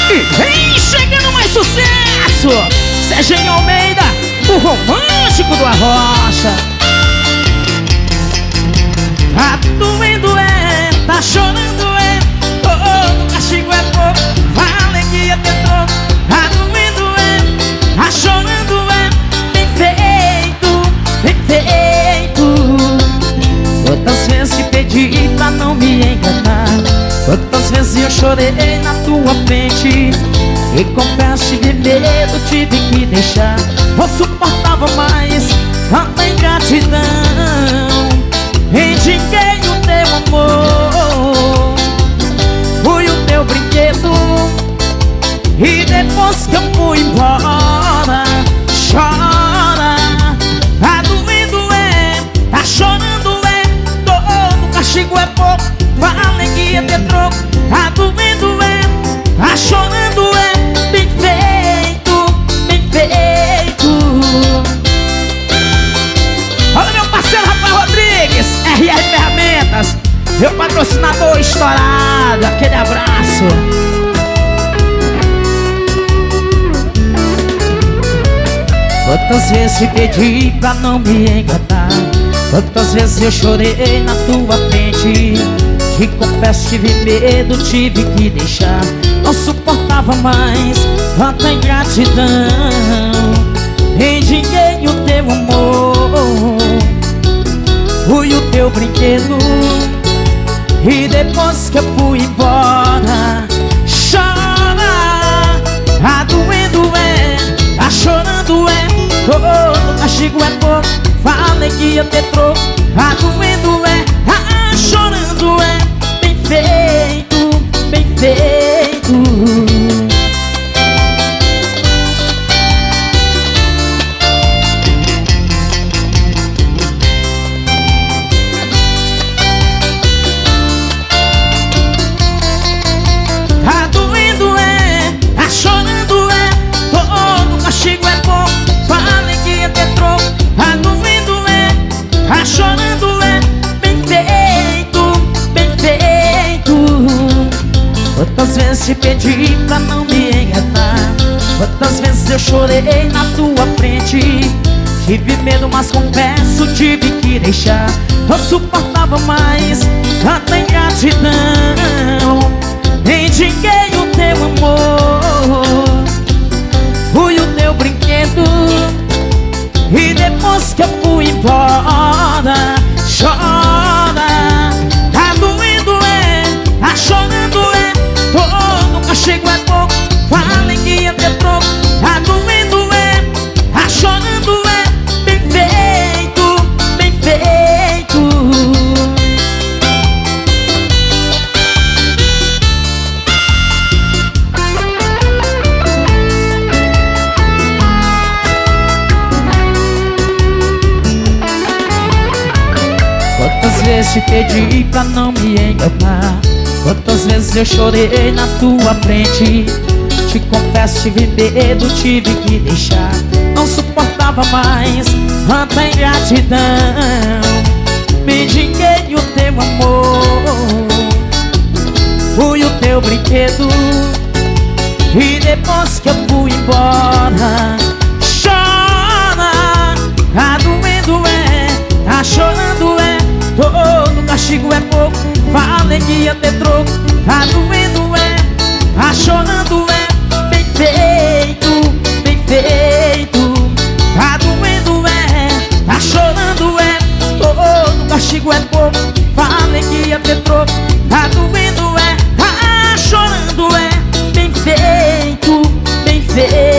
E vem chegando mais sucesso, Serginho Almeida, o romântico do Arrocha. Tá doendo tá chorando todo castigo pouco, alegria tem troco. Tá doendo tá chorando bem feito, bem feito. Quantas vezes te pedi pra não me enganar, quantas vezes eu chorei na tua frente, e confesso, tive medo, tive que deixar. Não suportava mais tanta ingratidão. Indiquei o teu amor, fui o teu brinquedo, e depois que eu fui embora, chora. Tá doendo tá chorando todo castigo pouco, alegria ter troco. Tá doendo tá chorando bem feito, bem feito. Olha meu parceiro Rafael Rodrigues, RR Ferramentas, meu patrocinador estourado, aquele abraço. Quantas vezes te pedi pra não me enganar, quantas vezes eu chorei na tua frente, te confesso, tive medo, tive que deixar. Não suportava mais tanta ingratidão. Indiquei o teu amor, fui o teu brinquedo, e depois que eu fui embora, chora. Tá doendo tá chorando todo castigo pouco, alegria ter troco. Tá doendo tá chorando bem feito, bem feito. Tá doendo tá chorando todo castigo pouco, alegria ter troco. Tá doendo tá chorando bem feito, bem feito. Quantas vezes te pedi pra não me enganar, quantas vezes eu chorei na tua frente, tive medo, mas confesso, tive que deixar. Não suportava mais tanta ingratidão. Indiquei o teu amor, fui o teu brinquedo, e depois que eu fui embora, chora. Tá doendo tá chorando todo castigo pouco, alegria ter troco. Tá doendo tá chorando bem feito, bem feito. Quantas vezes te pedi pra não me enganar, quantas vezes eu chorei na tua frente, te confesso, tive medo, tive que deixar. Não suportava mais tanta ingratidão. Me indiquei o teu amor, fui o teu brinquedo, e depois que eu fui embora, chora. Tá doendo tá chorando todo castigo pouco, alegria ter troco. Tá doendo tá chorando bem feito, bem feito. Tá doendo tá chorando todo castigo pouco, alegria ter troco. Tá doendo tá chorando bem feito, bem feito.